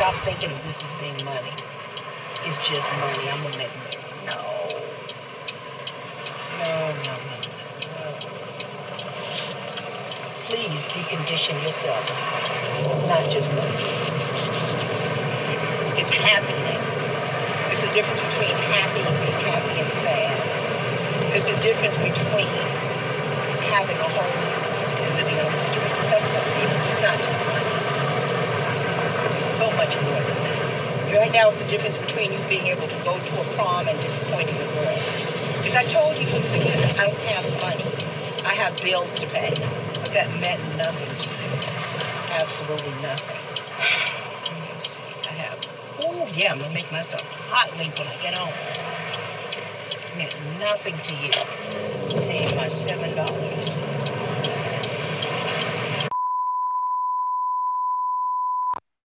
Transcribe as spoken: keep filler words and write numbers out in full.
stop thinking of this as being money. It's just money. I'm gonna make money. No. No, no, no, no. Please decondition yourself. It's not just money. It's happiness. There's a difference between happy, being happy, and sad. There's a difference between having a home and living on the streets. That's what it is. It's not just money. It's so much more than that. Right now, it's the difference between you being able to go to a prom and disappointing a girl. Because I told you from the beginning, I don't have money. I have bills to pay. But that meant nothing to you. Absolutely nothing. Let me see. I have, oh yeah, I'm going to make myself hot link when I get home. It meant nothing to you. Save my seven dollars.